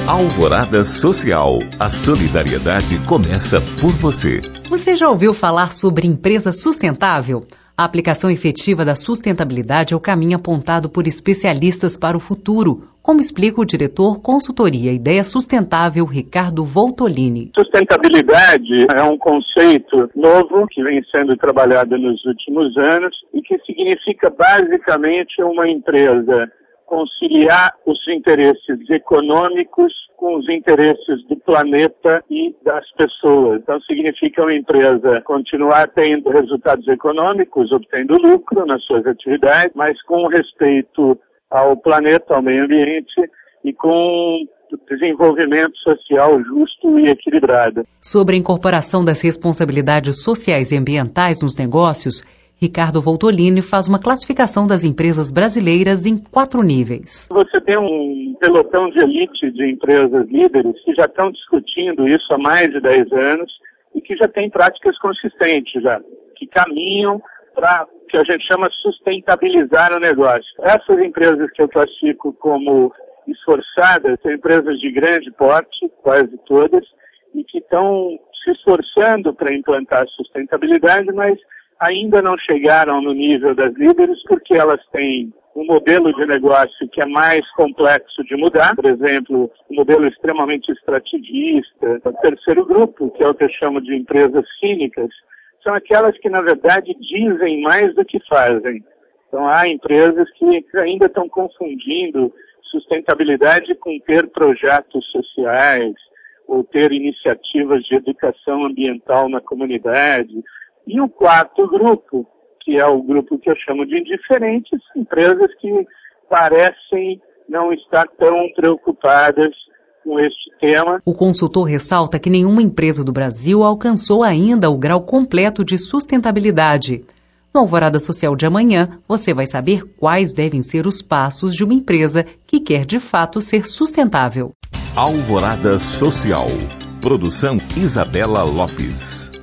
Alvorada Social. A solidariedade começa por você. Você já ouviu falar sobre empresa sustentável? A aplicação efetiva da sustentabilidade é o caminho apontado por especialistas para o futuro, como explica o diretor Consultoria Ideia Sustentável, Ricardo Voltolini. Sustentabilidade é um conceito novo que vem sendo trabalhado nos últimos anos e que significa basicamente uma empresa conciliar os interesses econômicos com os interesses do planeta e das pessoas. Então, significa uma empresa continuar tendo resultados econômicos, obtendo lucro nas suas atividades, mas com respeito ao planeta, ao meio ambiente e com desenvolvimento social justo e equilibrado. Sobre a incorporação das responsabilidades sociais e ambientais nos negócios, Ricardo Voltolini faz uma classificação das empresas brasileiras em 4 níveis. Você tem um pelotão de elite de empresas líderes que já estão discutindo isso há mais de 10 anos e que já têm práticas consistentes, já, que caminham para o que a gente chama de sustentabilizar o negócio. Essas empresas que eu classifico como esforçadas são empresas de grande porte, quase todas, e que estão se esforçando para implantar sustentabilidade, mas ainda não chegaram no nível das líderes porque elas têm um modelo de negócio que é mais complexo de mudar, por exemplo, um modelo extremamente extrativista. O terceiro grupo, que é o que eu chamo de empresas cínicas, são aquelas que, na verdade, dizem mais do que fazem. Então, há empresas que ainda estão confundindo sustentabilidade com ter projetos sociais ou ter iniciativas de educação ambiental na comunidade. E o quarto grupo, que é o grupo que eu chamo de indiferentes, empresas que parecem não estar tão preocupadas com este tema. O consultor ressalta que nenhuma empresa do Brasil alcançou ainda o grau completo de sustentabilidade. No Alvorada Social de amanhã, você vai saber quais devem ser os passos de uma empresa que quer de fato ser sustentável. Alvorada Social. Produção Isabela Lopes.